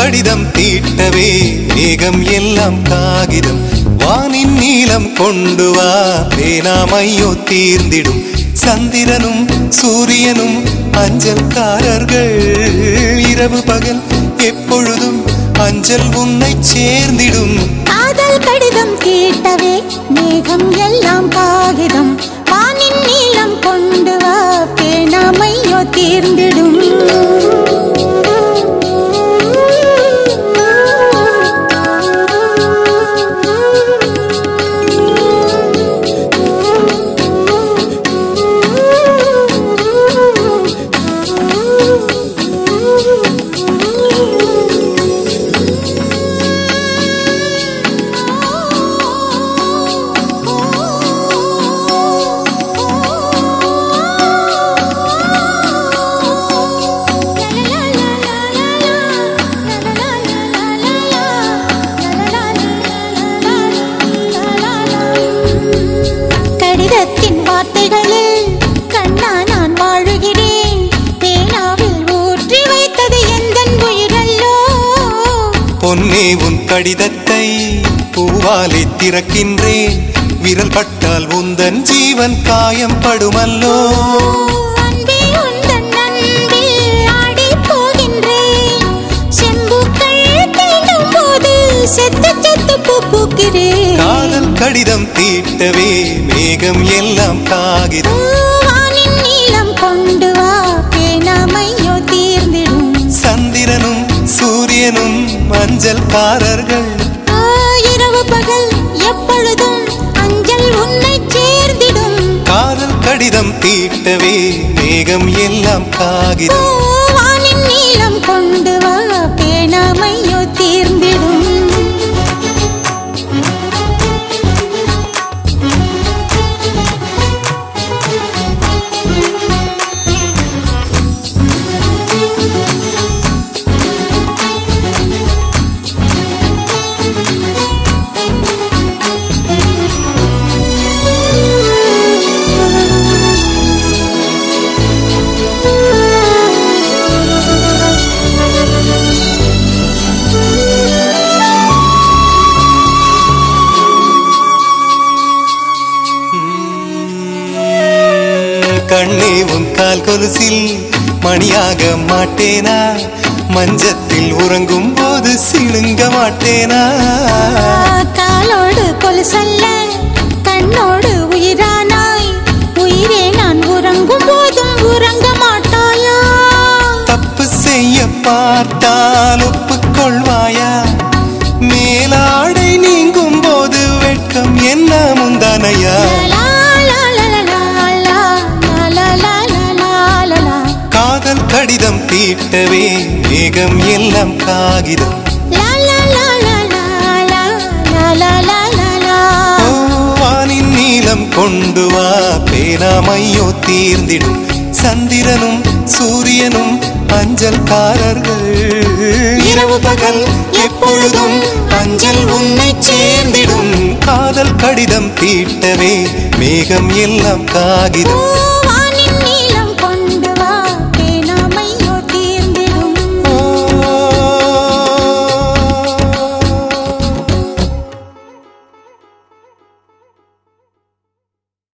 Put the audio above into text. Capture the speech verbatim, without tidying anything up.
கடிதம் தீட்டவே மேகம் எல்லாம் காகிதம் வானின் நீலம் கொண்டு வா பேனாமையோ தீர்ந்திடும் சந்திரனும் சூரியனும் அஞ்சல்காரர்கள் இரவு பகல் எப்பொழுதும் அஞ்சல் உன்னை சேர்ந்திடும் காதல் கடிதம் தீட்டவே மேகம் எல்லாம் காகிதம் வானின் நீலம் கொண்டு வா பேனாமையோ தீர்ந்திடும் கடிதத்தின் வார்த்தைகளில் கண்ணா நான் வாழுகிறேன் பேனாவில் ஊற்றி வைத்தது எந்தன் உயிரல்லோ பொன்னே உன் கடிதத்தை பூவாலை திறக்கின்றேன் விரல் பட்டால் உந்தன் ஜீவன் காயம் படுமல்லோ அன்பே உந்தன் அன்பில் ஆடி போகின்றேன் செம்புக்கள் தீண்டும் போது செத்து செத்து பூ பூக்கிறேன் காதல் கடிதம் தீட்டவே மேகம் எல்லாம் காகிதம் வானின் நீலம் கொண்டு வா பேனாமையோ தீர்ந்திடும் சந்திரனும் சூரியனும் மஞ்சள்காரர்கள் இரவு பகல் எப்பொழுதும் அஞ்சல் உன்னை சேர்ந்திடும் காதல் கடிதம் தீட்டவே மேகம் எல்லாம் காகிதம் வானின் நீலம் கொண்டு வா பேனாமையோ தீர்ந்திடும் கண்ணே உன் கால் கொலுசில் மணியாக மாட்டேனா மஞ்சத்தில் உறங்கும் போது சிணுங்க மாட்டேனா காலோடு கொலுசல்ல கண்ணோடு உயிரானாய் உயிரே நான் உறங்கும் போதும் உறங்க மாட்டாயா தப்பு செய்ய பார்த்தால் ஒப்புக்கொள்வாயா மேலாடை நீங்கும் போது வெட்கம் என்ன முந்தானையா காதல் கடிதம் தீட்டவே மேகம் எல்லாம் காகிதம் வானின் நீலம் கொண்டு வா பேனாமையோ தீர்ந்திடும் சந்திரனும் சூரியனும் அஞ்சல்காரர்கள் இரவு பகல் எப்பொழுதும் அஞ்சல் உன்னை சேர்ந்திடும் காதல் கடிதம் தீட்டவே மேகம் எல்லாம் காகிதம்